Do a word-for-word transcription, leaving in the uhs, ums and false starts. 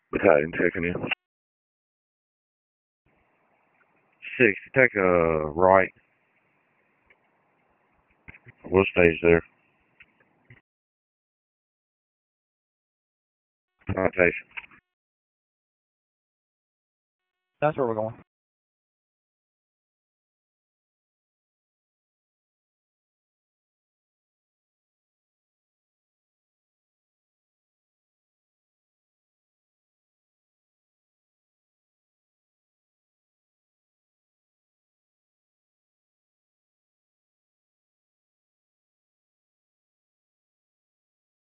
Battalion checking in. Six, take a right. We'll stage there. Citation. That's where we're going.